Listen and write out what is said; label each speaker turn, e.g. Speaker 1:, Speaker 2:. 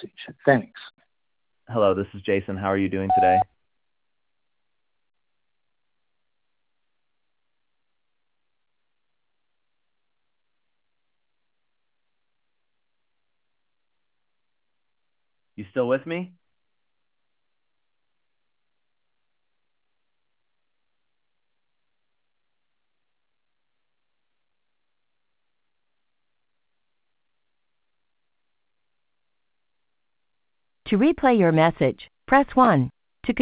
Speaker 1: message. Thanks.
Speaker 2: Hello, this is Jason. How are you doing today? You still with me?
Speaker 3: To replay your message, press 1.